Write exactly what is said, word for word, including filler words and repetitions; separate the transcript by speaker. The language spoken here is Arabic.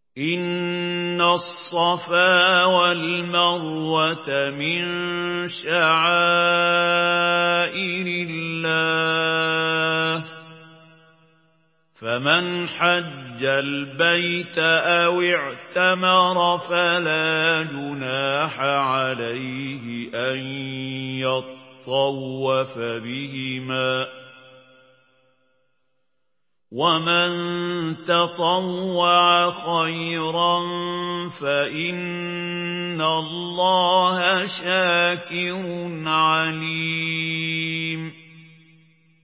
Speaker 1: إن الصفا والمروة من شعائر الله فمن حج البيت أو اعتمر فلا جناح عليه أن يطوف بهما ومن تطوع خيرا فإن الله شاكر عليم